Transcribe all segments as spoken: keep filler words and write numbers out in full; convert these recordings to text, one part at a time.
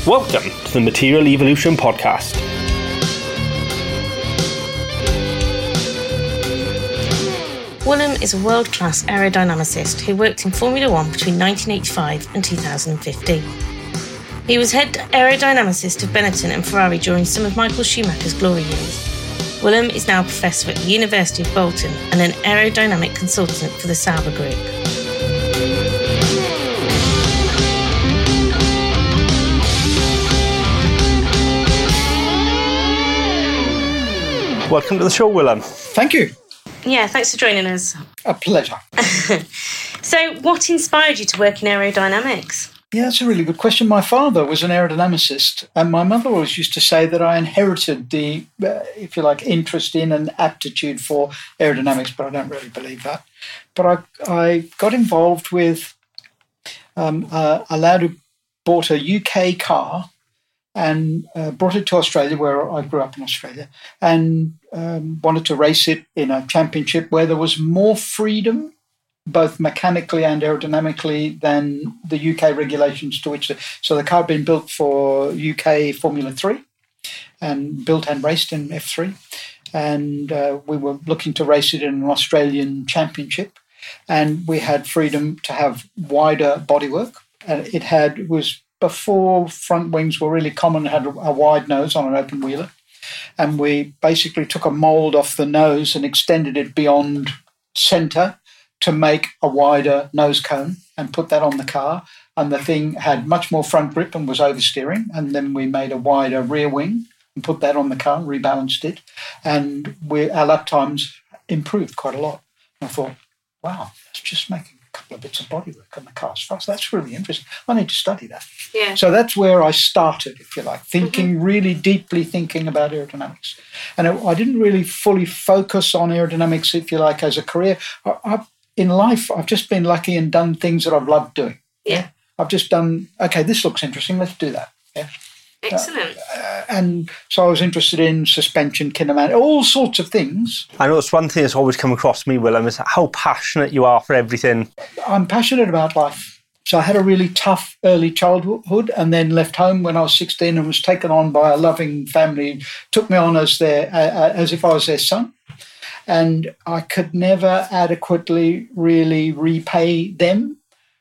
Welcome to the Material Evolution Podcast. Willem is a world-class aerodynamicist who worked in Formula One between nineteen eighty-five and two thousand fifteen. He was head aerodynamicist of Benetton and Ferrari during some of Michael Schumacher's glory years. Willem is now a professor at the University of Bolton and an aerodynamic consultant for the Sauber Group. Welcome to the show, Willem. Thank you. Yeah, thanks for joining us. A pleasure. So, what inspired you to work in aerodynamics? Yeah, that's a really good question. My father was an aerodynamicist, and my mother always used to say that I inherited the, uh, if you like, interest in and aptitude for aerodynamics, but I don't really believe that. But I, I got involved with um, uh, a lad who bought a U K car and uh, brought it to Australia, where I grew up in Australia, and um, wanted to race it in a championship where there was more freedom, both mechanically and aerodynamically, than the U K regulations to which... The, so the car had been built for U K Formula three and built and raced in F three. And uh, we were looking to race it in an Australian championship. And we had freedom to have wider bodywork. And it had it was before front wings were really common, it had a, a wide nose on an open wheeler. And we basically took a mould off the nose and extended it beyond centre to make a wider nose cone and put that on the car. And the thing had much more front grip and was oversteering. And then we made a wider rear wing and put that on the car, rebalanced it. And we, our lap times improved quite a lot. And I thought, wow, that's just making a couple of bits of bodywork on the cars fast. That's really interesting. I need to study that. Yeah. So that's where I started, if you like, thinking, mm-hmm. really deeply thinking about aerodynamics. And I, I didn't really fully focus on aerodynamics, if you like, as a career. I, I, in life, I've just been lucky and done things that I've loved doing. Yeah. I've just done, okay, this looks interesting, let's do that. Yeah. Excellent. Uh, and so I was interested in suspension, kinematic, all sorts of things. I know it's one thing that's always come across me, Willem, is how passionate you are for everything. I'm passionate about life. So I had a really tough early childhood and then left home when I was sixteen and was taken on by a loving family, took me on as their, uh, as if I was their son. And I could never adequately really repay them.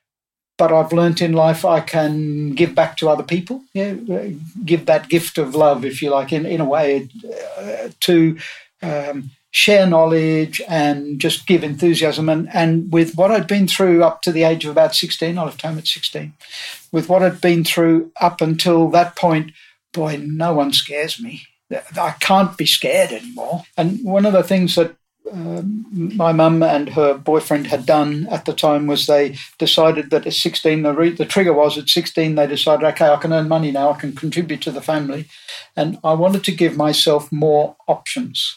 But I've learnt in life I can give back to other people, yeah, give that gift of love, if you like, in, in a way, uh, to um, share knowledge and just give enthusiasm. And, and with what I'd been through up to the age of about sixteen, I left home at sixteen, with what I'd been through up until that point, boy, no one scares me. I can't be scared anymore. And one of the things that Um, my mum and her boyfriend had done at the time was they decided that at sixteen, the, re- the trigger was at sixteen, they decided, okay, I can earn money now, I can contribute to the family. And I wanted to give myself more options.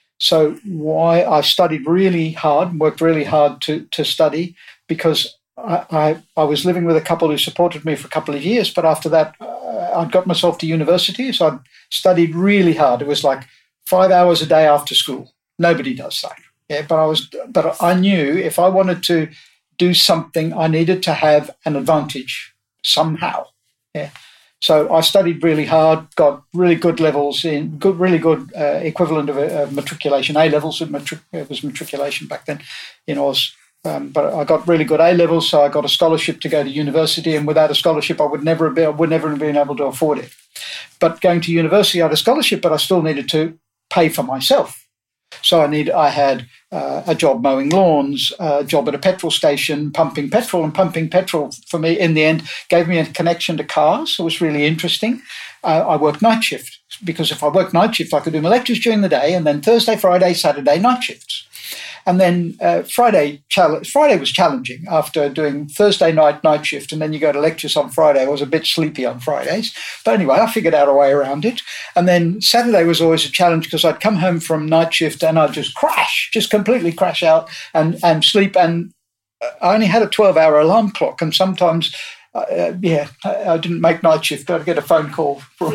So why I studied really hard, worked really hard to, to study, because I, I, I was living with a couple who supported me for a couple of years, but after that, uh, I'd got myself to university, so I'd studied really hard. It was like five hours a day after school. Nobody does that. Yeah, but I was, but I knew if I wanted to do something, I needed to have an advantage somehow. Yeah. So I studied really hard, got really good levels in, good, really good uh, equivalent of a, of matriculation. A levels, matric, it was matriculation back then in Oz. Um, but I got really good A levels, so I got a scholarship to go to university. And without a scholarship, I would never be, I would never have been able to afford it. But going to university, I had a scholarship, but I still needed to pay for myself. So I need. I had uh, a job mowing lawns, a job at a petrol station, pumping petrol, and pumping petrol for me in the end gave me a connection to cars. It was really interesting. Uh, I worked night shift because if I worked night shift, I could do my lectures during the day, and then Thursday, Friday, Saturday night shifts. And then uh, Friday, chal- Friday was challenging after doing Thursday night night shift, and then you go to lectures on Friday. I was a bit sleepy on Fridays. But anyway, I figured out a way around it. And then Saturday was always a challenge because I'd come home from night shift and I'd just crash, just completely crash out and, and sleep. And I only had a twelve-hour alarm clock, and sometimes, uh, yeah, I, I didn't make night shift. I'd get a phone call for,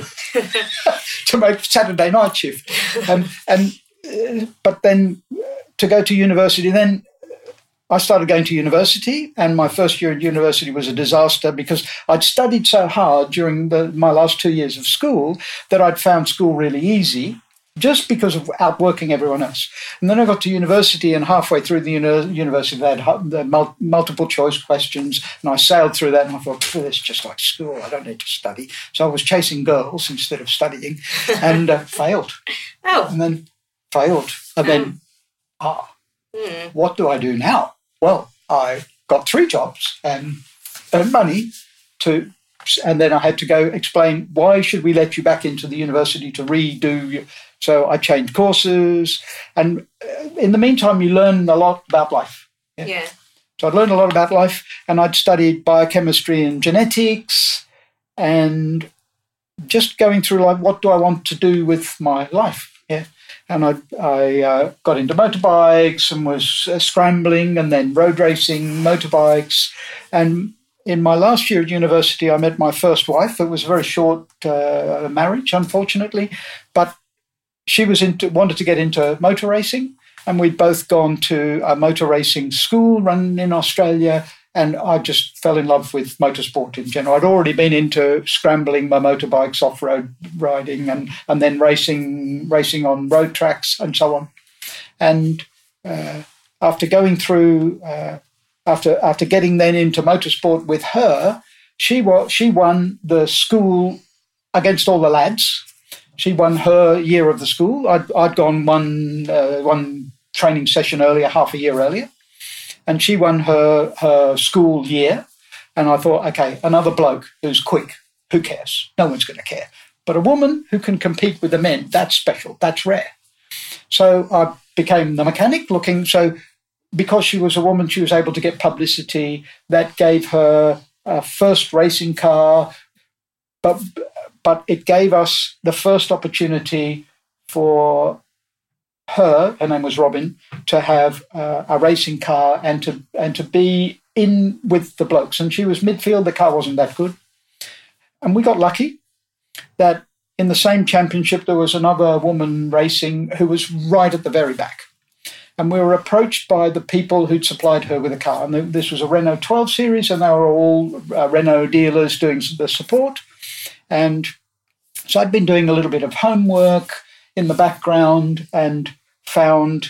to make Saturday night shift. Um, and uh, But then... to go to university, then I started going to university, and my first year at university was a disaster because I'd studied so hard during the, my last two years of school that I'd found school really easy just because of outworking everyone else. And then I got to university, and halfway through the uni- university, they had the mul- multiple choice questions, and I sailed through that, and I thought, oh, it's just like school. I don't need to study. So I was chasing girls instead of studying, and uh, failed. Oh. And then failed. And then, ah, Mm. what do I do now? Well, I got three jobs and earned money to, and then I had to go explain, why should we let you back into the university to redo your, so I changed courses. And in the meantime, you learn a lot about life. Yeah. yeah. So I'd learned a lot about life, and I'd studied biochemistry and genetics, and just going through, like, what do I want to do with my life? Yeah. And I, I uh, got into motorbikes and was uh, scrambling, and then road racing, motorbikes. And in my last year at university, I met my first wife. It was a very short uh, marriage, unfortunately, but she was into, wanted to get into motor racing, and we'd both gone to a motor racing school run in Australia. And I just fell in love with motorsport in general. I'd already been into scrambling my motorbikes, off-road riding, and, and then racing racing on road tracks and so on. And uh, after going through, uh, after after getting then into motorsport with her, she wa- she won the school against all the lads. She won her year of the school. I'd, I'd gone one uh, one training session earlier, half a year earlier. And she won her, her school year. And I thought, okay, another bloke who's quick. Who cares? No one's going to care. But a woman who can compete with the men, that's special. That's rare. So I became the mechanic looking. So because she was a woman, she was able to get publicity. That gave her a first racing car. But, but it gave us the first opportunity for her, her name was Robin, to have uh, a racing car and to and to be in with the blokes. And she was midfield. The car wasn't that good. And we got lucky that in the same championship there was another woman racing who was right at the very back. And we were approached by the people who'd supplied her with a car. And this was a Renault twelve series, and they were all uh, Renault dealers doing the support. And so I'd been doing a little bit of homework in the background and found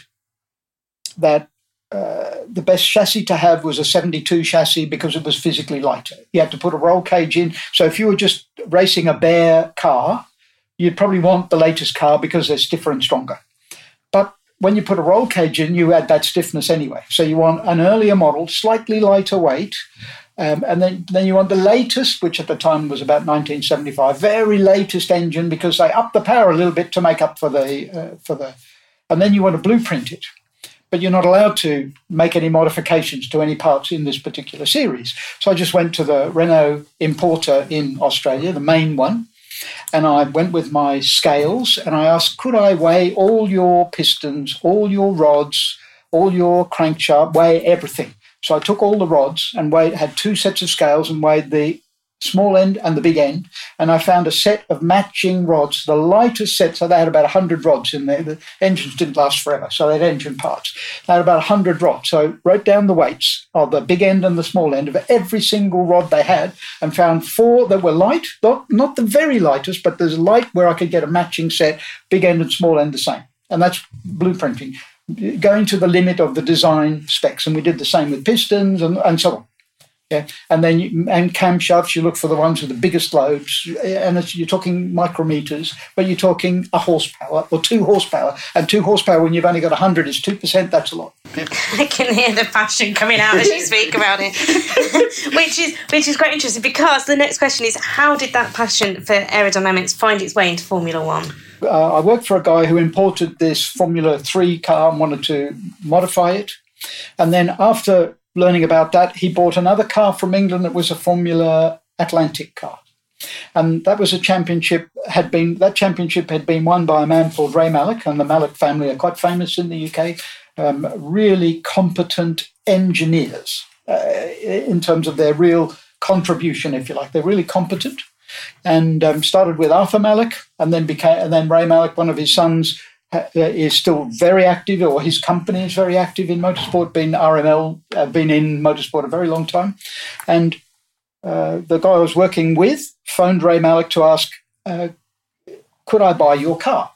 that uh, the best chassis to have was a seventy-two chassis because it was physically lighter. You had to put a roll cage in. So if you were just racing a bare car, you'd probably want the latest car because they're stiffer and stronger. But when you put a roll cage in, you add that stiffness anyway. So you want an earlier model, slightly lighter weight, Um, and then, then you want the latest, which at the time was about nineteen seventy-five, very latest engine because they upped the power a little bit to make up for the uh, for the. And then you want to blueprint it, but you're not allowed to make any modifications to any parts in this particular series. So I just went to the Renault importer in Australia, the main one, and I went with my scales and I asked, could I weigh all your pistons, all your rods, all your crankshaft, weigh everything? So I took all the rods and weighed, had two sets of scales and weighed the small end and the big end, and I found a set of matching rods, the lightest set, so they had about one hundred rods in there. The engines didn't last forever, so they had engine parts. They had about one hundred rods. So I wrote down the weights of the big end and the small end of every single rod they had and found four that were light, not, not the very lightest, but there's light where I could get a matching set, big end and small end the same. And that's blueprinting, going to the limit of the design specs. And we did the same with pistons and, and so on. Yeah, and then you, and camshafts, you look for the ones with the biggest loads, and it's, you're talking micrometers, but you're talking a horsepower or two horsepower, and two horsepower when you've only got one hundred is two percent, that's a lot. Yeah. I can hear the passion coming out as you speak about it, which is which is quite interesting, because the next question is, how did that passion for aerodynamics find its way into Formula One? Uh, I worked for a guy who imported this Formula three car and wanted to modify it, and then after learning about that, he bought another car from England that was a Formula Atlantic car. And that was a championship, had been, that championship had been won by a man called Ray Mallock, and the Mallock family are quite famous in the U K, um, really competent engineers uh, in terms of their real contribution, if you like. They're really competent. And um, started with Arthur Mallock, and then became, and then Ray Mallock, one of his sons, is still very active, or his company is very active in motorsport, been R M L, uh, been in motorsport a very long time. And uh, the guy I was working with phoned Ray Malik to ask, uh, could I buy your car?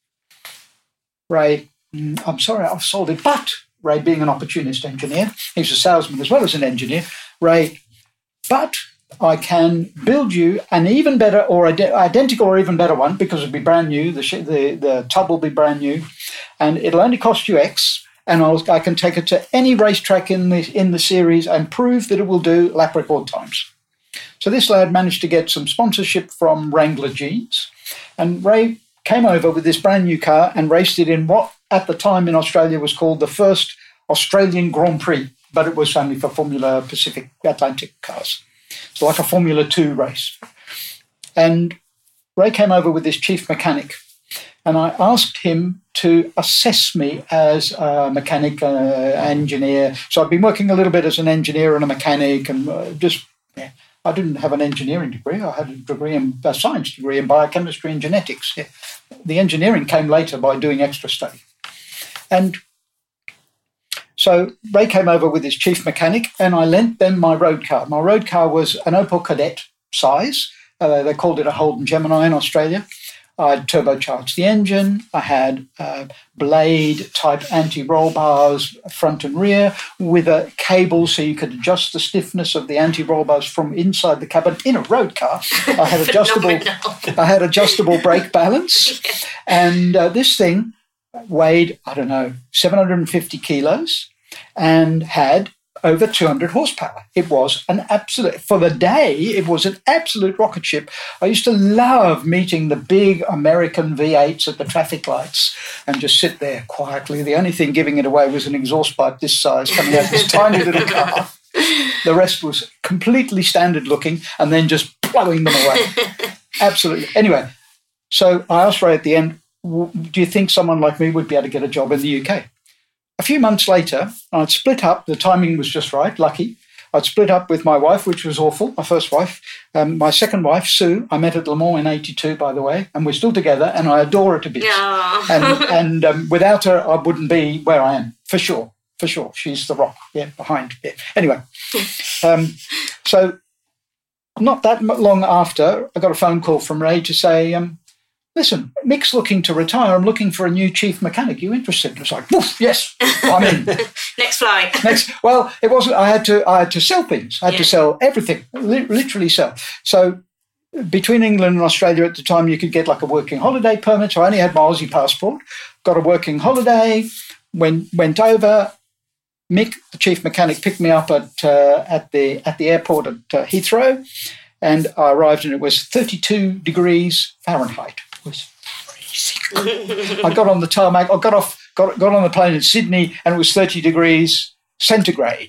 Ray, I'm sorry, I've sold it. But Ray, being an opportunist engineer, he's a salesman as well as an engineer, Ray, but I can build you an even better or ide- identical or even better one, because it'll be brand new, the, sh- the the tub will be brand new, and it'll only cost you X, and I'll, I can take it to any racetrack in the, in the series and prove that it will do lap record times. So this lad managed to get some sponsorship from Wrangler Jeans, and Ray came over with this brand new car and raced it in what at the time in Australia was called the first Australian Grand Prix, but it was only for Formula Pacific Atlantic cars. It's like a Formula Two race. And Ray came over with his chief mechanic, and I asked him to assess me as a mechanic, uh, engineer. So I'd been working a little bit as an engineer and a mechanic, and uh, just, yeah, I didn't have an engineering degree. I had a degree in a science degree in biochemistry and genetics. Yeah. The engineering came later by doing extra study. And so Ray came over with his chief mechanic, and I lent them my road car. My road car was an Opel Kadett size. Uh, they called it a Holden Gemini in Australia. I had turbocharged the engine. I had uh, blade-type anti-roll bars front and rear with a cable so you could adjust the stiffness of the anti-roll bars from inside the cabin in a road car. I had adjustable, I had adjustable brake balance, yeah. and uh, this thing weighed, I don't know, seven hundred fifty kilos and had over two hundred horsepower. It was an absolute, for the day, it was an absolute rocket ship. I used to love meeting the big American V eights at the traffic lights and just sit there quietly. The only thing giving it away was an exhaust pipe this size coming out of this tiny little car. The rest was completely standard looking and then just blowing them away. Absolutely. Anyway, so I asked Ray at the end, do you think someone like me would be able to get a job in the U K? A few months later, I'd split up. The timing was just right, lucky. I'd split up with my wife, which was awful, my first wife. Um, my second wife, Sue, I met at Le Mans in eighty-two, by the way, and we're still together, and I adore her to bits. Yeah. And, and um, without her, I wouldn't be where I am, for sure, for sure. She's the rock, yeah, behind. Yeah. Anyway, um, so not that long after, I got a phone call from Ray to say, um, listen, Mick's looking to retire. I'm looking for a new chief mechanic. You interested? And I was like, woof, yes, I'm in. Next flight. Next. Well, it wasn't. I had to. I had to sell things. I had yeah. to sell everything. Li- literally sell. So between England and Australia at the time, you could get like a working holiday permit. So I only had my Aussie passport. Got a working holiday. Went went over. Mick, the chief mechanic, picked me up at uh, at the at the airport at uh, Heathrow, and I arrived, and it was thirty-two degrees Fahrenheit. It was freezing. I got on the tarmac. I got off. Got got on the plane in Sydney, and it was thirty degrees centigrade.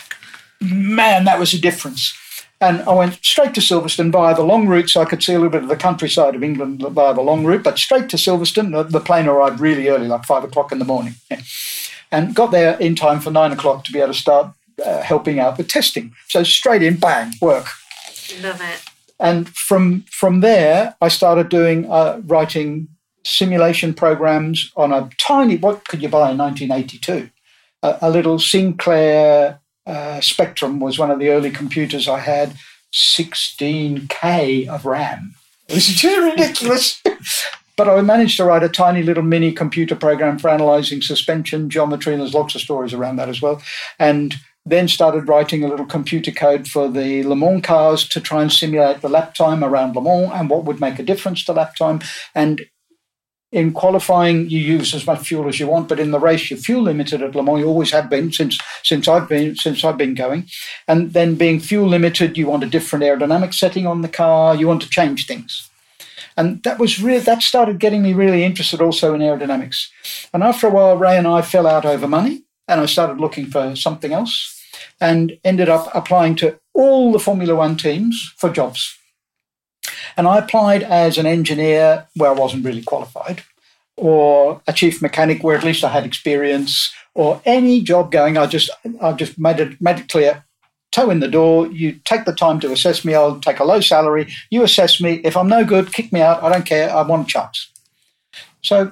Man, that was a difference. And I went straight to Silverstone via the long route, so I could see a little bit of the countryside of England via the long route, but straight to Silverstone. The, the plane arrived really early, like five o'clock in the morning. Yeah. And got there in time for nine o'clock to be able to start uh, helping out with testing. So straight in, bang, work. Love it. And from from there, I started doing uh, writing simulation programs on a tiny, what could you buy in nineteen eighty-two? A, a little Sinclair uh, Spectrum was one of the early computers I had, sixteen K of RAM. It was just ridiculous. But I managed to write a tiny little mini computer program for analysing suspension geometry, and there's lots of stories around that as well. And then started writing a little computer code for the Le Mans cars to try and simulate the lap time around Le Mans and what would make a difference to lap time. And in qualifying, you use as much fuel as you want, but in the race, you're fuel limited at Le Mans. You always have been since since I've been since I've been going. And then being fuel limited, you want a different aerodynamic setting on the car. You want to change things. And that was really, that started getting me really interested also in aerodynamics. And after a while, Ray and I fell out over money, and I started looking for something else and ended up applying to all the Formula One teams for jobs. And I applied as an engineer where I wasn't really qualified, or a chief mechanic where at least I had experience, or any job going. I just I just made it made it clear. Toe in the door, you take the time to assess me, I'll take a low salary, you assess me, if I'm no good, kick me out, I don't care, I want a chance. So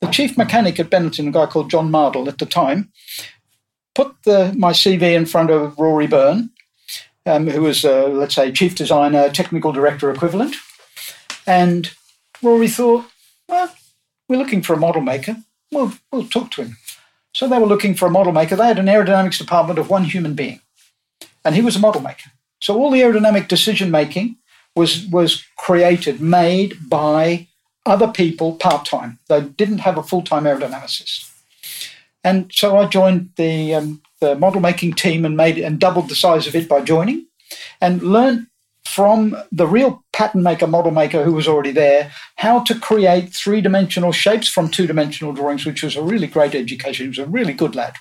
the chief mechanic at Benetton, a guy called John Mardle at the time, put the, my C V in front of Rory Byrne, um, who was, uh, let's say, chief designer, technical director equivalent. And Rory thought, well, we're looking for a model maker. Well, we'll talk to him. So they were looking for a model maker. They had an aerodynamics department of one human being, and he was a model maker. So all the aerodynamic decision-making was, was created, made by other people part-time. They didn't have a full-time aerodynamicist. And so I joined the, um, the model-making team and made and doubled the size of it by joining, and learned from the real pattern maker, model maker who was already there, how to create three-dimensional shapes from two-dimensional drawings, which was a really great education. He was a really good lad.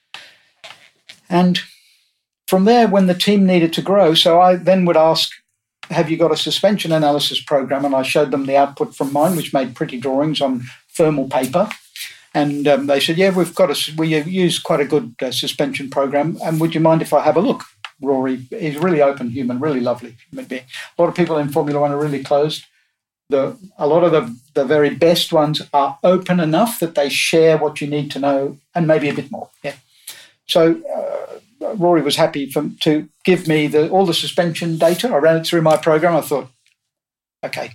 And from there, when the team needed to grow, so I then would ask, have you got a suspension analysis program? And I showed them the output from mine, which made pretty drawings on thermal paper. And um, they said, yeah, we've got a, we use quite a good uh, suspension program. And would you mind if I have a look? Rory, he's really open human, really lovely human being. A lot of people in Formula One are really closed. The, a lot of the, the very best ones are open enough that they share what you need to know and maybe a bit more. Yeah. So uh, Rory was happy for, to give me the, all the suspension data. I ran it through my program. I thought, okay,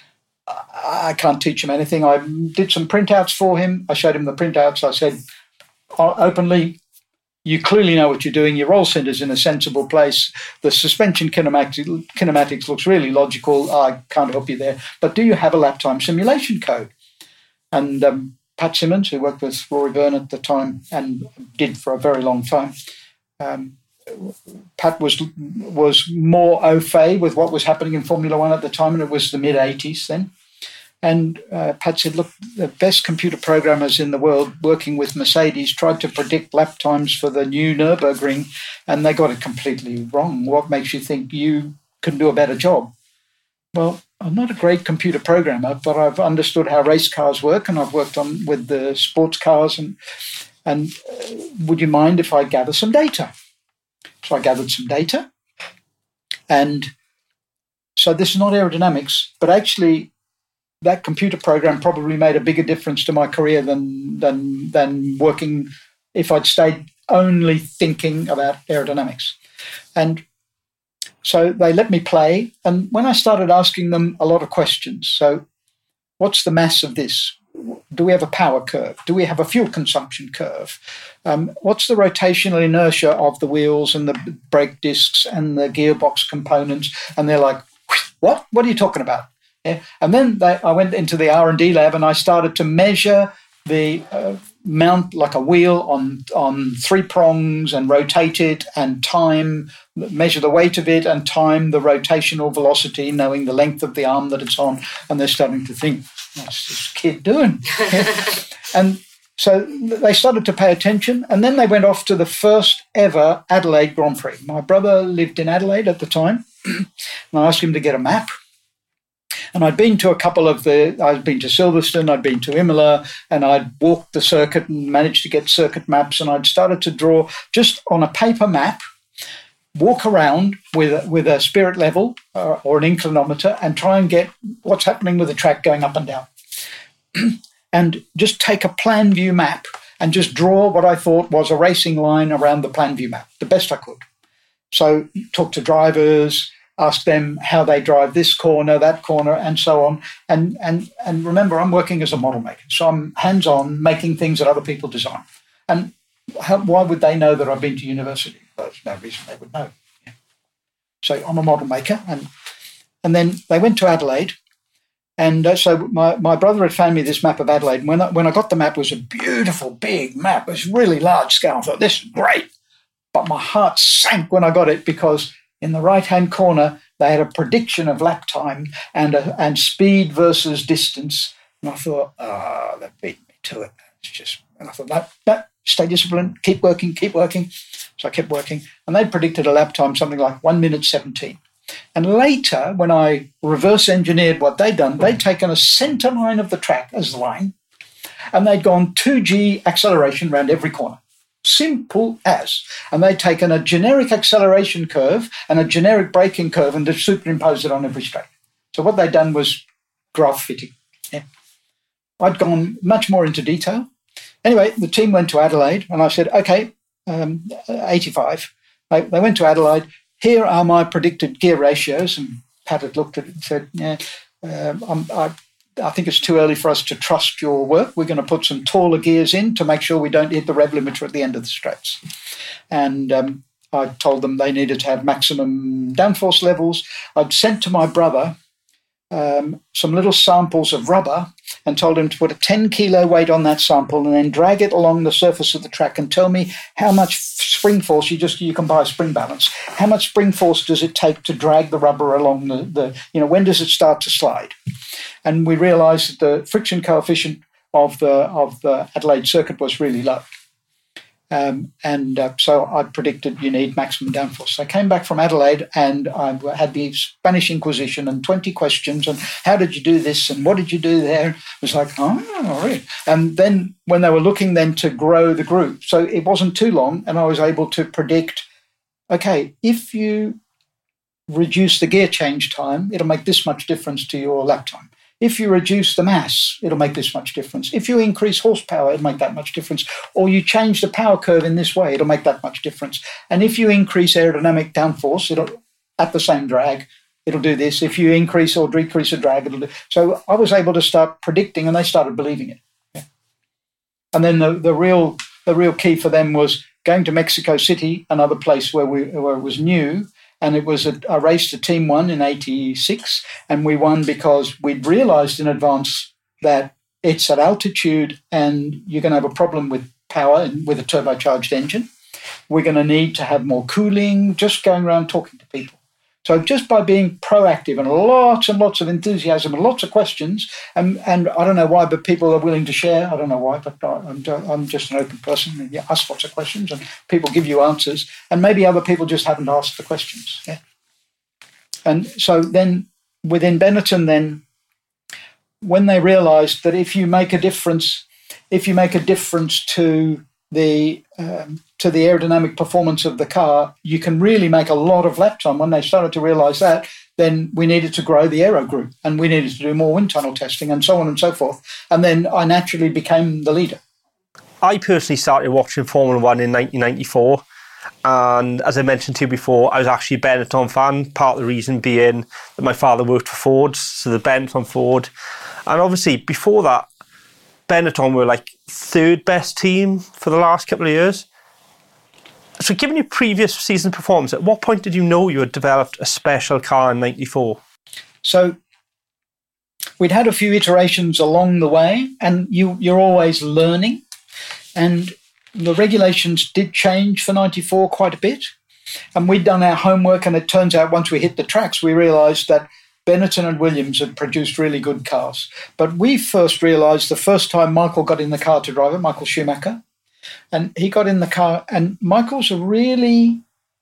I, I can't teach him anything. I did some printouts for him. I showed him the printouts. I said openly, you clearly know what you're doing. Your roll center's in a sensible place. The suspension kinematics, kinematics looks really logical. I can't help you there. But do you have a lap time simulation code? And um, Pat Simmons, who worked with Rory Byrne at the time and did for a very long time, um, Pat was was more au fait with what was happening in Formula One at the time, and it was the mid-eighties then. And uh, Pat said, look, the best computer programmers in the world working with Mercedes tried to predict lap times for the new Nürburgring, and they got it completely wrong. What makes you think you can do a better job? Well, I'm not a great computer programmer, but I've understood how race cars work, and I've worked on with the sports cars. And, and uh, would you mind if I gather some data? So I gathered some data. And so this is not aerodynamics, but actually that computer program probably made a bigger difference to my career than than than working if I'd stayed only thinking about aerodynamics. And so they let me play. And when I started asking them a lot of questions, so what's the mass of this? Do we have a power curve? Do we have a fuel consumption curve? Um, what's the rotational inertia of the wheels and the brake discs and the gearbox components? And they're like, what? What are you talking about? Yeah. And then they, I went into the R and D lab and I started to measure the uh, mount like a wheel on, on three prongs and rotate it and time, measure the weight of it and time the rotational velocity, knowing the length of the arm that it's on. And they're starting to think, what's this kid doing? Yeah. And so they started to pay attention. And then they went off to the first ever Adelaide Grand Prix. My brother lived in Adelaide at the time. And I asked him to get a map. And I'd been to a couple of the, I'd been to Silverstone, I'd been to Imola, and I'd walked the circuit and managed to get circuit maps. And I'd started to draw just on a paper map, walk around with, with a spirit level uh, or an inclinometer and try and get what's happening with the track going up and down. And just take a plan view map and just draw what I thought was a racing line around the plan view map, the best I could. So talk to drivers, ask them how they drive this corner, that corner, and so on. And and and remember, I'm working as a model maker, so I'm hands-on making things that other people design. And how, why would they know that I've been to university? There's no reason they would know. Yeah. So I'm a model maker. And and then they went to Adelaide. And uh, so my, my brother had found me this map of Adelaide. And when I, when I got the map, it was a beautiful, big map. It was really large scale. I thought, this is great. But my heart sank when I got it because in the right-hand corner, they had a prediction of lap time and a, and speed versus distance. And I thought, ah, oh, that beat me to it. It's just, and I thought, no, no, stay disciplined, keep working, keep working. So I kept working. And they predicted a lap time, something like one minute seventeen. And later, when I reverse engineered what they'd done, they'd taken a center line of the track as the line, and they'd gone two G acceleration around every corner. Simple as. And they'd taken a generic acceleration curve and a generic braking curve and just superimposed it on every straight. So what they'd done was graph fitting. Yeah. I'd gone much more into detail. Anyway, the team went to Adelaide, and I said, okay, um, eighty-five. They, they went to Adelaide. Here are my predicted gear ratios. And Pat had looked at it and said, yeah, um, I'm, I, I think it's too early for us to trust your work. We're going to put some taller gears in to make sure we don't hit the rev limiter at the end of the straights. And um, I told them they needed to have maximum downforce levels. I'd sent to my brother um, some little samples of rubber and told him to put a ten kilo weight on that sample and then drag it along the surface of the track and tell me how much spring force, you just, you can buy a spring balance. How much spring force does it take to drag the rubber along the, the you know, when does it start to slide? And we realized that the friction coefficient of the, of the Adelaide circuit was really low. Um, and uh, so I predicted you need maximum downforce. I came back from Adelaide and I had the Spanish Inquisition and twenty questions and how did you do this and what did you do there? It was like, oh, really? And then when they were looking then to grow the group, so it wasn't too long and I was able to predict, okay, if you reduce the gear change time, it'll make this much difference to your lap time. If you reduce the mass, it'll make this much difference. If you increase horsepower, it'll make that much difference. Or you change the power curve in this way, it'll make that much difference. And if you increase aerodynamic downforce, it'll at the same drag, it'll do this. If you increase or decrease the drag, it'll do. So I was able to start predicting, and they started believing it. Yeah. And then the, the real the real key for them was going to Mexico City, another place where we where it was new. And it was a, a race to Team One in eighty-six, and we won because we'd realised in advance that it's at altitude and you're going to have a problem with power with a turbocharged engine. We're going to need to have more cooling, just going around talking to people. So just by being proactive and lots and lots of enthusiasm and lots of questions, and, and I don't know why, but people are willing to share. I don't know why, but I'm, I'm just an open person. And you ask lots of questions and people give you answers. And maybe other people just haven't asked the questions. Yeah. And so then within Benetton, then when they realised that if you make a difference, if you make a difference to the um, to the aerodynamic performance of the car, you can really make a lot of lap time. When they started to realise that, then we needed to grow the aero group and we needed to do more wind tunnel testing and so on and so forth. And then I naturally became the leader. I personally started watching Formula One in nineteen ninety-four. And as I mentioned to you before, I was actually a Benetton fan, part of the reason being that my father worked for Ford, so the Benetton Ford. And obviously before that, Benetton were like third best team for the last couple of years. So given your previous season performance, at what point did you know you had developed a special car in ninety-four? So we'd had a few iterations along the way, and you, you're always learning. And the regulations did change for ninety-four quite a bit. And we'd done our homework, and it turns out once we hit the tracks, we realised that Benetton and Williams had produced really good cars. But we first realised the first time Michael got in the car to drive it, Michael Schumacher, and he got in the car, and Michael's a really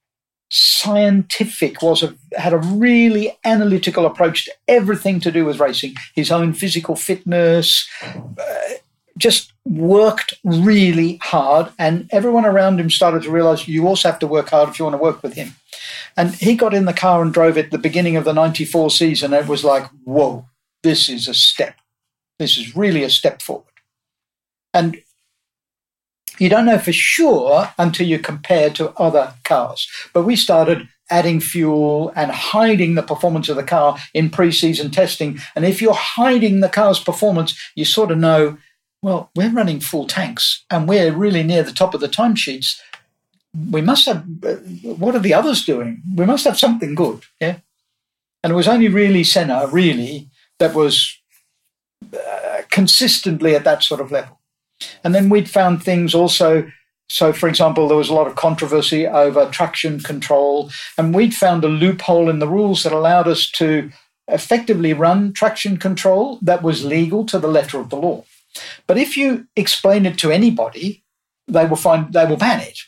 scientific, was a, had a really analytical approach to everything to do with racing, his own physical fitness, uh, just worked really hard, and everyone around him started to realise you also have to work hard if you want to work with him. And he got in the car and drove it at the beginning of the ninety-four season. It was like, whoa, this is a step. This is really a step forward. And you don't know for sure until you compare to other cars. But we started adding fuel and hiding the performance of the car in pre-season testing. And if you're hiding the car's performance, you sort of know, well, we're running full tanks and we're really near the top of the timesheets. We must have, uh, what are the others doing? We must have something good, yeah? And it was only really Senna, really, that was uh, consistently at that sort of level. And then we'd found things also, so for example, there was a lot of controversy over traction control, and we'd found a loophole in the rules that allowed us to effectively run traction control that was legal to the letter of the law. But if you explain it to anybody, they will find they will ban it.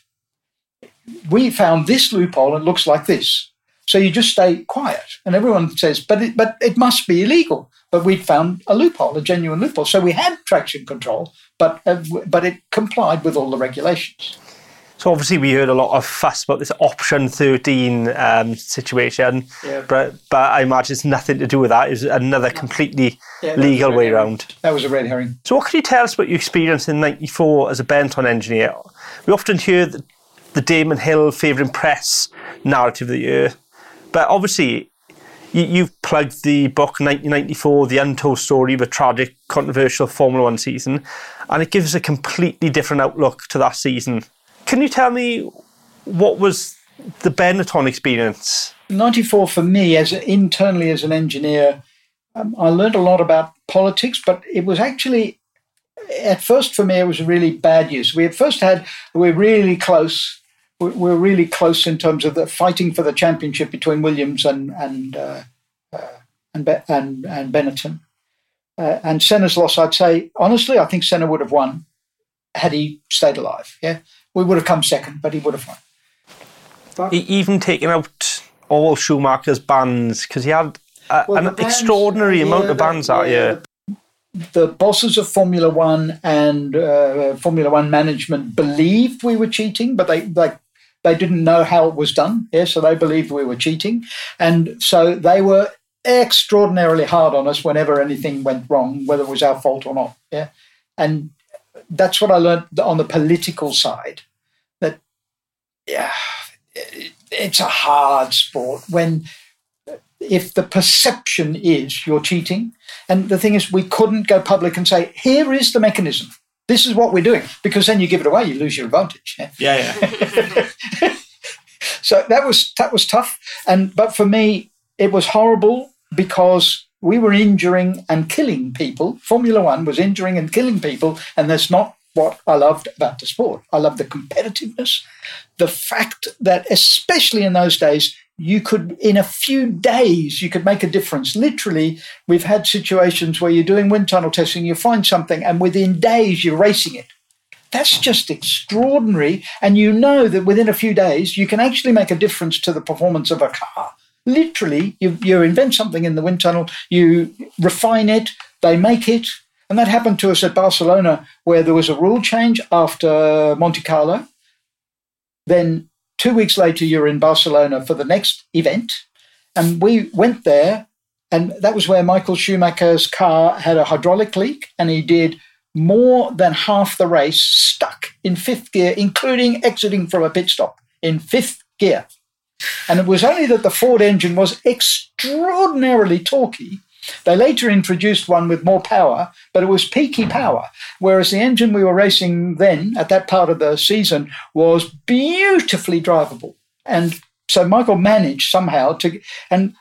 We found this loophole and it looks like this. So you just stay quiet. And everyone says, but it, but it must be illegal. But we'd found a loophole, a genuine loophole. So we had traction control, but uh, but it complied with all the regulations. So obviously we heard a lot of fuss about this option thirteen um, situation, yeah. but but I imagine it's nothing to do with that. It's another completely Yeah, legal way herring. round. That was a red herring. So what can you tell us about your experience in ninety-four as a Benetton engineer? We often hear the, the Damon Hill favouring press narrative of the year, but obviously you, you've plugged the book nineteen ninety-four, The Untold Story of a Tragic, Controversial Formula One Season, and it gives a completely different outlook to that season. Can you tell me what was the Benetton experience? ninety-four for me, as internally as an engineer, um, I learned a lot about politics, but it was actually, at first for me, it was really bad news. We at first had, we were really close. We were really close in terms of the fighting for the championship between Williams and and uh, uh, and, Be- and and Benetton. Uh, and Senna's loss, I'd say, honestly, I think Senna would have won had he stayed alive. Yeah, we would have come second, but he would have won. But, he even taken out all Schumacher's bands, because he had a, well, an bands, extraordinary yeah, amount of bands the, that yeah, year. The bosses of Formula One and uh, Formula One management believed we were cheating, but they like they didn't know how it was done. Yeah, so they believed we were cheating, and so they were extraordinarily hard on us whenever anything went wrong, whether it was our fault or not. Yeah, and that's what I learned on the political side. That yeah, it's a hard sport when if the perception is you're cheating. And the thing is, we couldn't go public and say, here is the mechanism. This is what we're doing. Because then you give it away, you lose your advantage. Yeah, yeah. yeah. So that was that was tough. And but for me, it was horrible because we were injuring and killing people. Formula One was injuring and killing people. And that's not what I loved about the sport. I loved the competitiveness. The fact that, especially in those days, you could, in a few days, you could make a difference. Literally, we've had situations where you're doing wind tunnel testing, you find something, and within days, you're racing it. That's just extraordinary. And you know that within a few days, you can actually make a difference to the performance of a car. Literally, you, you invent something in the wind tunnel, you refine it, they make it. And that happened to us at Barcelona, where there was a rule change after Monte Carlo. Then two weeks later, you're in Barcelona for the next event. And we went there, and that was where Michael Schumacher's car had a hydraulic leak, and he did more than half the race stuck in fifth gear, including exiting from a pit stop in fifth gear. And it was only that the Ford engine was extraordinarily torquey. They later introduced one with more power, but it was peaky power, whereas the engine we were racing then, at that part of the season, was beautifully drivable. And so Michael managed somehow to, and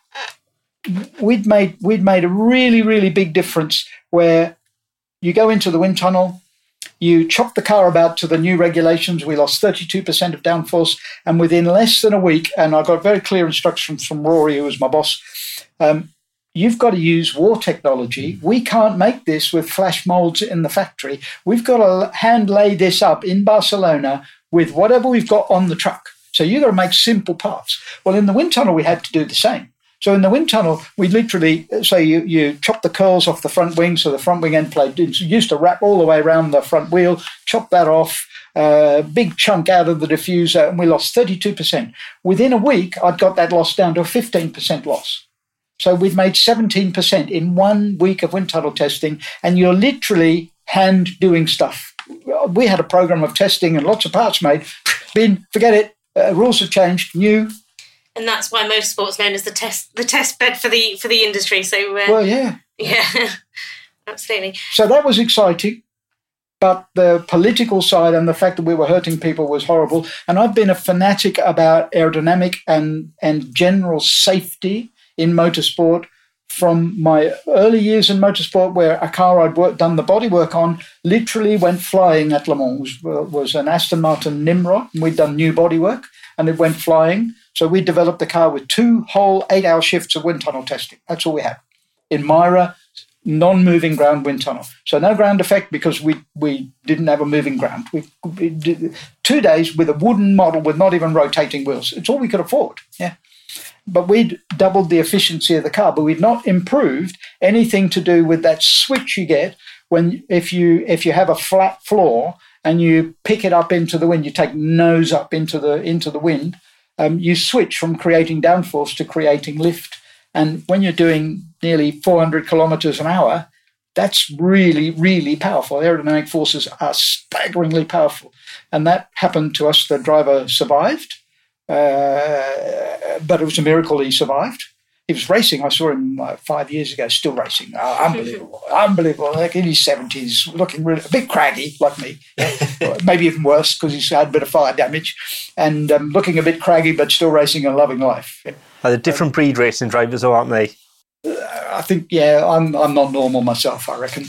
we'd made we'd made a really, really big difference where you go into the wind tunnel, you chop the car about to the new regulations. We lost thirty-two percent of downforce, and within less than a week, and I got very clear instructions from Rory, who was my boss, um, you've got to use war technology. We can't make this with flash molds in the factory. We've got to hand lay this up in Barcelona with whatever we've got on the truck. So you've got to make simple parts. Well, in the wind tunnel, we had to do the same. So in the wind tunnel, we literally, say you, you chop the curls off the front wing, so the front wing end plate used to wrap all the way around the front wheel, chop that off, uh, big chunk out of the diffuser, and we lost thirty-two percent. Within a week, I'd got that loss down to a fifteen percent loss. So we've made seventeen percent in one week of wind tunnel testing, and you're literally hand doing stuff. We had a program of testing and lots of parts made. Bin, forget it. Uh, rules have changed. New. And that's why motorsport's known as the test the test bed for the for the industry. So uh, well, yeah, yeah, absolutely. So that was exciting. But the political side and the fact that we were hurting people was horrible. And I've been a fanatic about aerodynamic and, and general safety in motorsport from my early years in motorsport, where a car I'd worked, done the body work on literally went flying at Le Mans. It was, was an Aston Martin Nimrod, and we'd done new body work, and it went flying. So we developed the car with two whole eight-hour shifts of wind tunnel testing. That's all we had. In Myra, non-moving ground wind tunnel. So no ground effect because we, we didn't have a moving ground. We, we did two days with a wooden model with not even rotating wheels. It's all we could afford. Yeah. But we'd doubled the efficiency of the car, but we'd not improved anything to do with that switch you get when if you if you have a flat floor and you pick it up into the wind, you take nose up into the into the wind, um, you switch from creating downforce to creating lift. And when you're doing nearly four hundred kilometers an hour, That's really, really powerful. Aerodynamic forces are staggeringly powerful. And that happened to us. The driver survived, uh, but it was a miracle he survived. He was racing. I saw him uh, five years ago, still racing. Oh, unbelievable. Unbelievable. Like in his seventies, looking really, a bit craggy, like me. Maybe even worse because he's had a bit of fire damage. And um, looking a bit craggy, but still racing and loving life. Are they different breed racing drivers, or aren't they? Uh, I think, yeah, I'm I'm not normal myself, I reckon.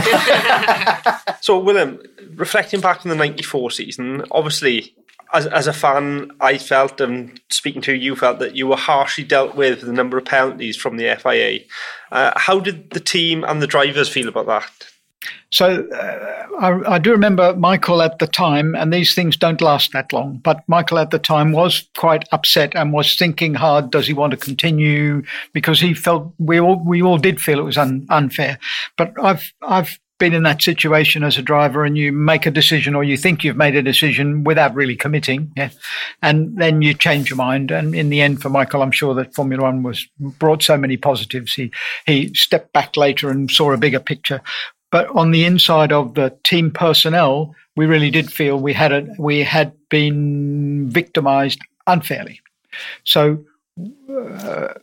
So, William, reflecting back on the ninety-four season, obviously, As, as a fan, I felt, and speaking to you, you felt that you were harshly dealt with with a number of penalties from the F I A. Uh, how did the team and the drivers feel about that? So uh, I, I do remember Michael at the time, and these things don't last that long, but Michael at the time was quite upset and was thinking hard, does he want to continue? Because he felt, we all we all did feel it was un, unfair. But I've I've been in that situation as a driver, and you make a decision, or you think you've made a decision without really committing, yeah, and then you change your mind. And in the end, for Michael, I'm sure that Formula One was brought so many positives. He he stepped back later and saw a bigger picture. But on the inside of the team personnel, we really did feel we had a, we had been victimised unfairly. So uh,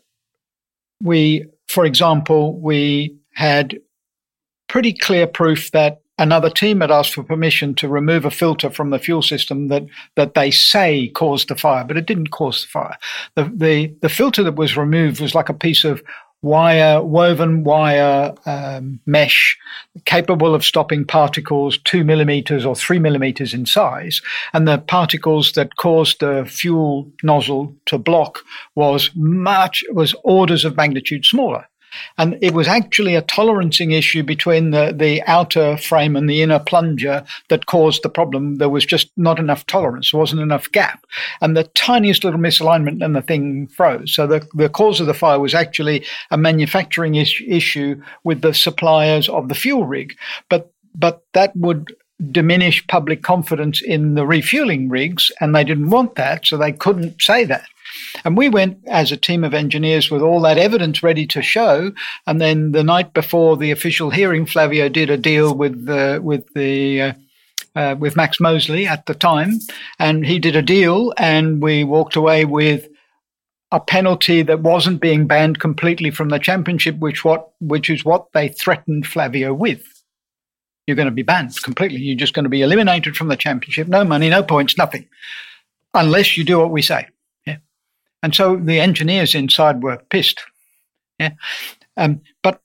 we, for example, we had pretty clear proof that another team had asked for permission to remove a filter from the fuel system that that they say caused the fire, but it didn't cause the fire. The the, the filter that was removed was like a piece of wire, woven wire um, mesh, capable of stopping particles two millimeters or three millimeters in size. And the particles that caused the fuel nozzle to block was much, was orders of magnitude smaller. And it was actually a tolerancing issue between the, the outer frame and the inner plunger that caused the problem. There was just not enough tolerance. There wasn't enough gap. And the tiniest little misalignment and the thing froze. So the, the cause of the fire was actually a manufacturing is- issue with the suppliers of the fuel rig. But, but that would diminish public confidence in the refueling rigs, and they didn't want that, so they couldn't say that. And we went as a team of engineers with all that evidence ready to show. And then the night before the official hearing, Flavio did a deal with the with the uh, uh, with Max Mosley at the time, and he did a deal, and we walked away with a penalty that wasn't being banned completely from the championship, which what which is what they threatened Flavio with. You're going to be banned completely. You're just going to be eliminated from the championship. No money, no points, nothing, unless you do what we say. And so the engineers inside were pissed. Yeah. Um, but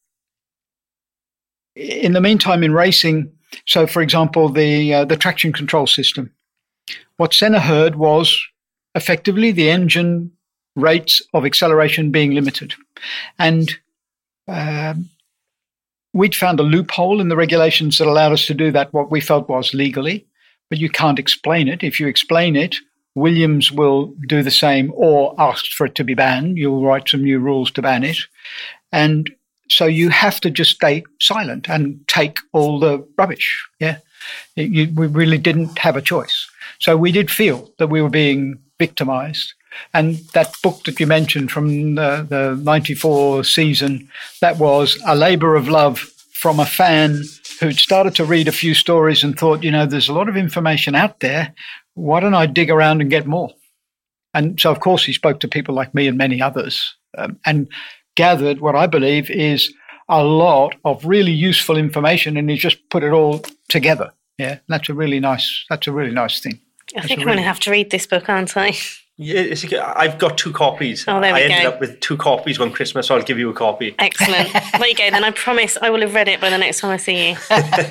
in the meantime, in racing, so for example, the uh, the traction control system, what Senna heard was effectively the engine rates of acceleration being limited. And um, we'd found a loophole in the regulations that allowed us to do that, what we felt was legally, but you can't explain it. If you explain it, Williams will do the same or ask for it to be banned. You'll write some new rules to ban it. And so you have to just stay silent and take all the rubbish. Yeah. You, we really didn't have a choice. So we did feel that we were being victimized. And that book that you mentioned from the, the ninety-four season, that was a labor of love from a fan who'd started to read a few stories and thought, you know, there's a lot of information out there. Why don't I dig around and get more? And so, of course, he spoke to people like me and many others um, and gathered what I believe is a lot of really useful information, and he just put it all together. Yeah, that's a really nice, that's a really nice thing. I that's think I'm really... going to have to read this book, aren't I? Yeah, it's, I've got two copies. Oh, there we I ended go. up with two copies one Christmas, so I'll give you a copy. Excellent. There you go. Then I promise I will have read it by the next time I see you.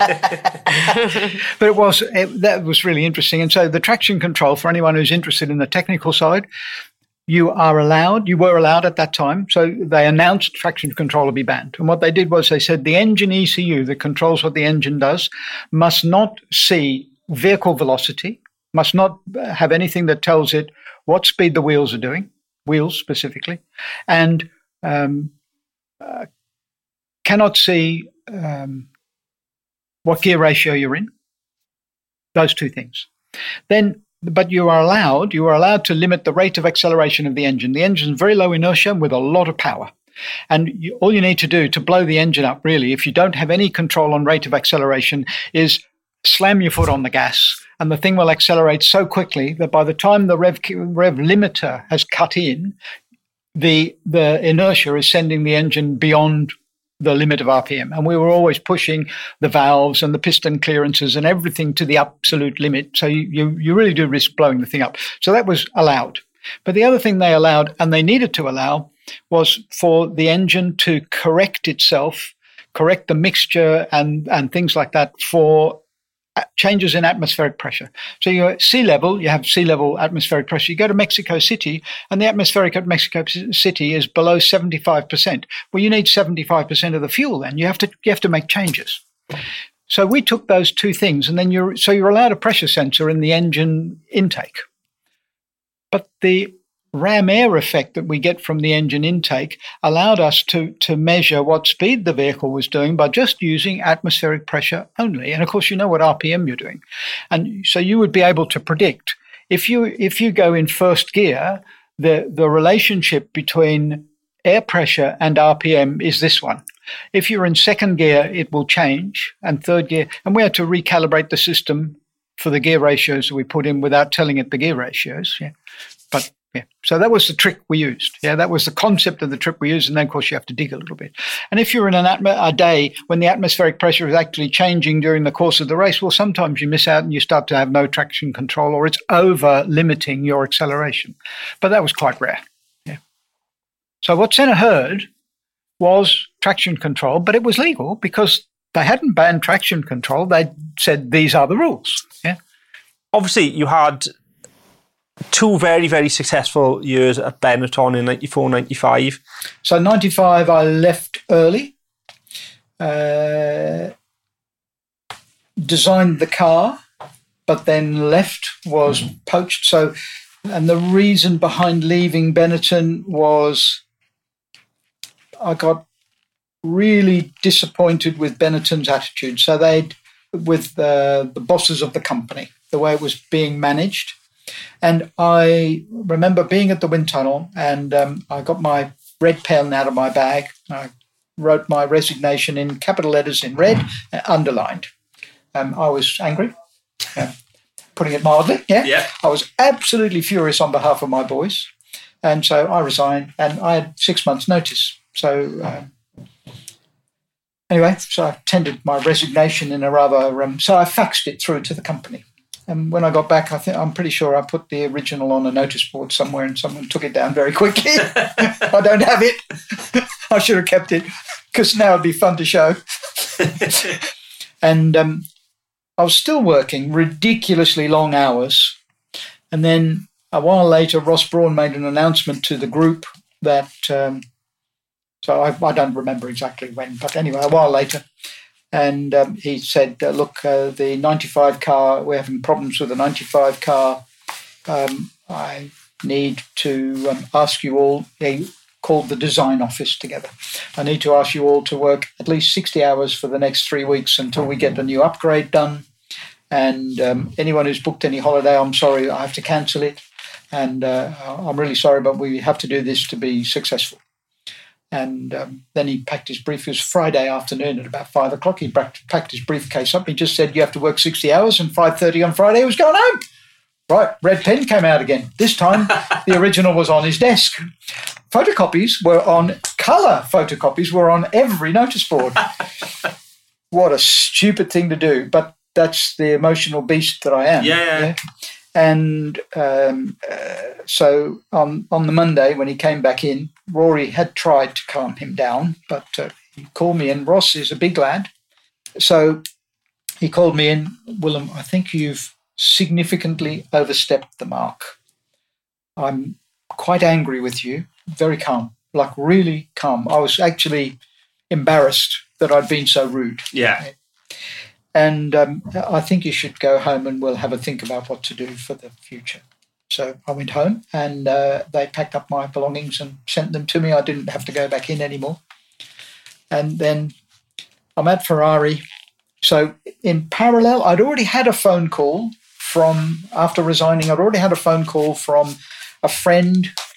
But it was it, that was really interesting. And so the traction control, for anyone who's interested in the technical side, you are allowed, you were allowed at that time. So they announced traction control will be banned. And what they did was they said the engine E C U that controls what the engine does must not see vehicle velocity, must not have anything that tells it what speed the wheels are doing, wheels specifically, and um, uh, cannot see um, what gear ratio you're in. Those two things. Then, but you are allowed, you are allowed to limit the rate of acceleration of the engine. The engine is very low inertia with a lot of power. And you, all you need to do to blow the engine up, really, if you don't have any control on rate of acceleration, is slam your foot on the gas, and the thing will accelerate so quickly that by the time the rev, rev limiter has cut in, the the inertia is sending the engine beyond the limit of R P M. And we were always pushing the valves and the piston clearances and everything to the absolute limit. So you, you, you really do risk blowing the thing up. So that was allowed. But the other thing they allowed, and they needed to allow, was for the engine to correct itself, correct the mixture and, and things like that for changes in atmospheric pressure. So you're at sea level, you have sea level atmospheric pressure. You go to Mexico City, and the atmospheric at Mexico City is below seventy-five percent. Well, you need seventy-five percent of the fuel then. You have to you have to make changes. So we took those two things, and then you're so you're allowed a pressure sensor in the engine intake. But the ram air effect that we get from the engine intake allowed us to, to measure what speed the vehicle was doing by just using atmospheric pressure only. And of course, you know what R P M you're doing. And so you would be able to predict if you if you go in first gear, the, the relationship between air pressure and R P M is this one. If you're in second gear, it will change, and third gear. And we had to recalibrate the system for the gear ratios that we put in without telling it the gear ratios. Yeah. But yeah, so that was the trick we used. Yeah, that was the concept of the trick we used. And then, of course, you have to dig a little bit. And if you're in an atmo- a day when the atmospheric pressure is actually changing during the course of the race, well, sometimes you miss out and you start to have no traction control, or it's over limiting your acceleration. But that was quite rare. Yeah. So what Senna heard was traction control, but it was legal because they hadn't banned traction control. They said these are the rules. Yeah. Obviously, you had two very, very successful years at Benetton in ninety-four, ninety-five. So ninety-five, I left early, uh, designed the car, but then left, was poached. So, and the reason behind leaving Benetton was I got really disappointed with Benetton's attitude. So they'd, with uh, the bosses of the company, the way it was being managed. And I remember being at the wind tunnel, and um, I got my red pen out of my bag. I wrote my resignation in capital letters in red, uh, underlined. Um, I was angry, uh, putting it mildly. Yeah? yeah, I was absolutely furious on behalf of my boys, and so I resigned. And I had six months' notice. So um, anyway, so I tendered my resignation in a rather. Um, so I faxed it through to the company. And when I got back, I think I'm pretty sure I put the original on a notice board somewhere, and someone took it down very quickly. I don't have it. I should have kept it because now it'd be fun to show. And um, I was still working ridiculously long hours. And then a while later, Ross Brawn made an announcement to the group that, um, so I, I don't remember exactly when, but anyway, a while later. And um, he said, uh, look, uh, the ninety-five car, we're having problems with the ninety-five car. Um, I need to um, ask you all, he called the design office together. I need to ask you all to work at least sixty hours for the next three weeks until we get a new upgrade done. And um, anyone who's booked any holiday, I'm sorry, I have to cancel it. And uh, I'm really sorry, but we have to do this to be successful. And um, then he packed his brief. It was Friday afternoon at about five o'clock. He packed his briefcase up. He just said, you have to work sixty hours, and five thirty on Friday he was going home. Right, red pen came out again. This time the original was on his desk. Photocopies were on, colour photocopies were on every notice board. What a stupid thing to do, but that's the emotional beast that I am. Yeah, yeah. yeah? And um, uh, so on, on the Monday when he came back in, Rory had tried to calm him down, but uh, he called me in. Ross is a big lad. So he called me in. Willem, I think you've significantly overstepped the mark. I'm quite angry with you. Very calm, like really calm. I was actually embarrassed that I'd been so rude. Yeah. And um, I think you should go home and we'll have a think about what to do for the future. So I went home, and uh, they packed up my belongings and sent them to me. I didn't have to go back in anymore. And then I'm at Ferrari. So in parallel, I'd already had a phone call from, after resigning, I'd already had a phone call from a friend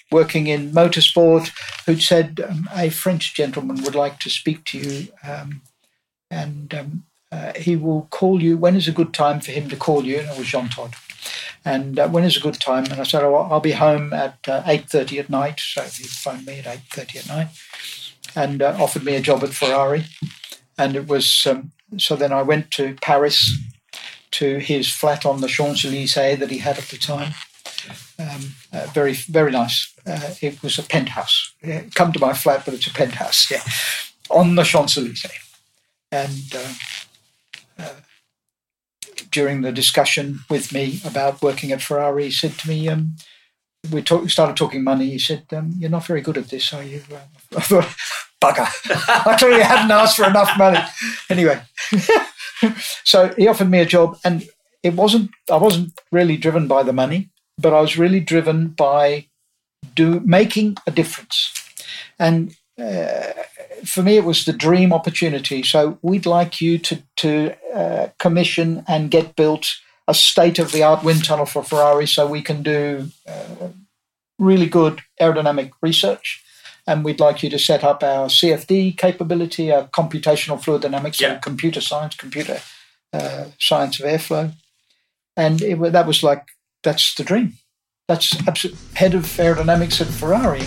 working in motorsport, who'd said um, a French gentleman would like to speak to you, um, and um, uh, he will call you. When is a good time for him to call you? And it was Jean Todt. And uh, when is a good time? And I said, oh, I'll be home at uh, eight thirty at night. So he phoned me at eight thirty at night and uh, offered me a job at Ferrari. And it was, um, so then I went to Paris to his flat on the Champs-Élysées that he had at the time. Um, uh, very, very nice. Uh, it was a penthouse. Yeah, come to my flat, but it's a penthouse, yeah, on the Champs-Élysées. And uh, uh, during the discussion with me about working at Ferrari, he said to me, um, we talk, started talking money. He said, um, you're not very good at this, are you? Uh, I thought, bugger. I clearly hadn't asked for enough money. Anyway, so he offered me a job, and it wasn't, I wasn't really driven by the money, but I was really driven by do making a difference. And uh, for me, it was the dream opportunity. So we'd like you to, to uh, commission and get built a state-of-the-art wind tunnel for Ferrari so we can do uh, really good aerodynamic research. And we'd like you to set up our C F D capability, our computational fluid dynamics, yeah. so computer science, computer uh, science of airflow. And it, that was like, that's the dream. That's absolute head of aerodynamics at Ferrari.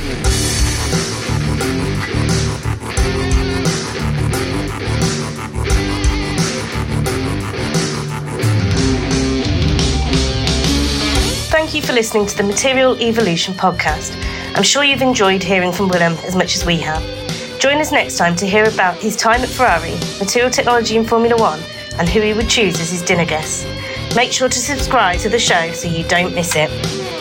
Thank you for listening to the Material Evolution podcast. I'm sure you've enjoyed hearing from Willem as much as we have. Join us next time to hear about his time at Ferrari, material technology in Formula One, and who he would choose as his dinner guest. Make sure to subscribe to the show so you don't miss it.